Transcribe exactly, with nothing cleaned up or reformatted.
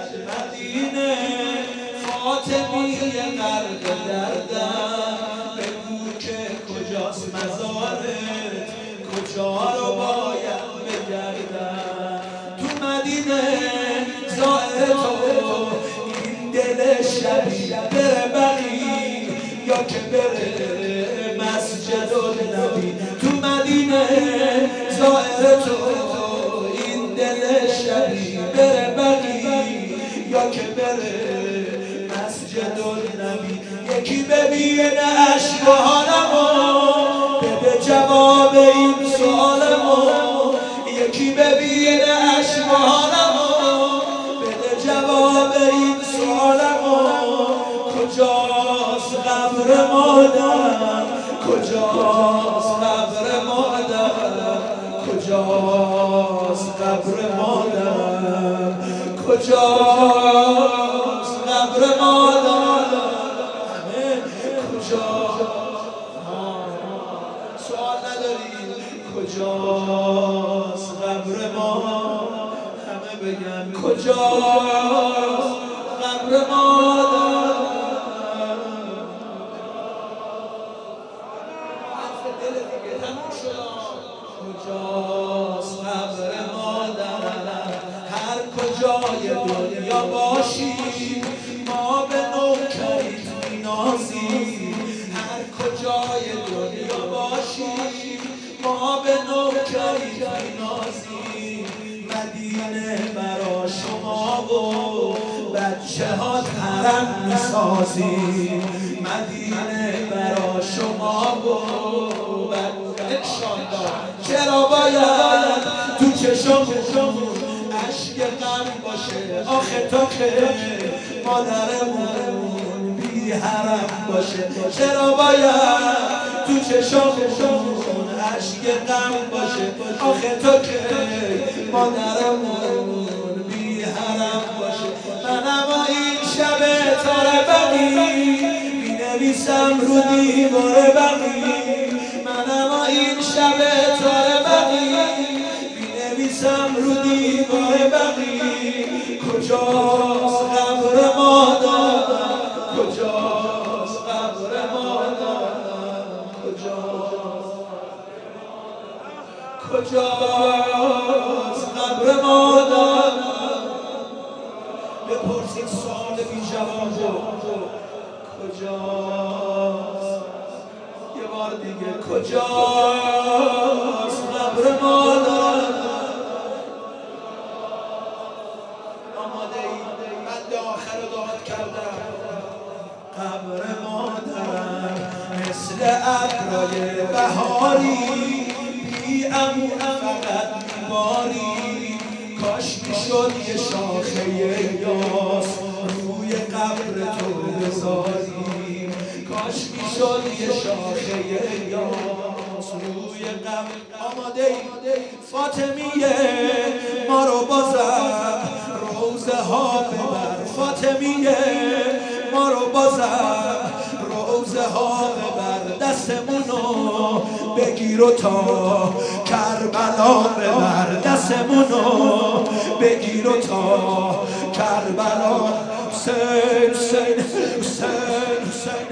مدینه فاطمی غرق دردم بگو که کجاست مزارت کجا رو باید بگردم تو مدینه زائر تو این دل شبیه بره بقی یا که بره مسجد النبی تو مدینه زائر تو این دل شبیه بره بقی یا که بره مسجد النبی یکی ببینه عشق و حالمو بده جواب این سوالمو یکی ببینه عشق و حالمو بده جواب این سوالمو کجاست قبر مادر کجاست قبر مادر کجاست قبر مادر کجاست قبر مادر کجاست سوال نداری کجاست قبر مادر همه بگن کجاست قبر مادر کجاست قبر مادر هر کجای دنیا باشی ما به نوکریت مینازیم هر کجای دنیا باشی ما به نوکریت مینازیم مدینه برا شما و بچه ها حرم میسازیم مدینه برا شما و چرا باید تو چشم عشق غم باشه آخه تا که مادرمون بی حرم باشه چرا باید تو چشم عشق غم باشه آخه تا که مادرمون بی حرم باشه منم این شب تار بقی می نویسم رو دیوار بقی منم این شب تار بقی می نویسم رو دیوار بقی کجاست قبر مادر کجاست قبر مادر کجاست کجاست قبر مادر بپرسید سوال بی جواب کجاست یه بار دیگه کجاست قبر مادر آماده ای من آخر داد کردم قبر مادرم مثل ابرای بهاری بی امون فقط میباری کاش میشد یه شاخه یاس روی قبر تو بذاری کاش میشد یه شاخه یاس روی قبر آماده ای فاطمیه ما رو بازم روزه ها ببر فاطمیه ما رو بازم روزه ها ببر دستمونو بگیر و تا کربلا ببر دستمونو بگیر و تا کربلا حسین حسین حسین حسین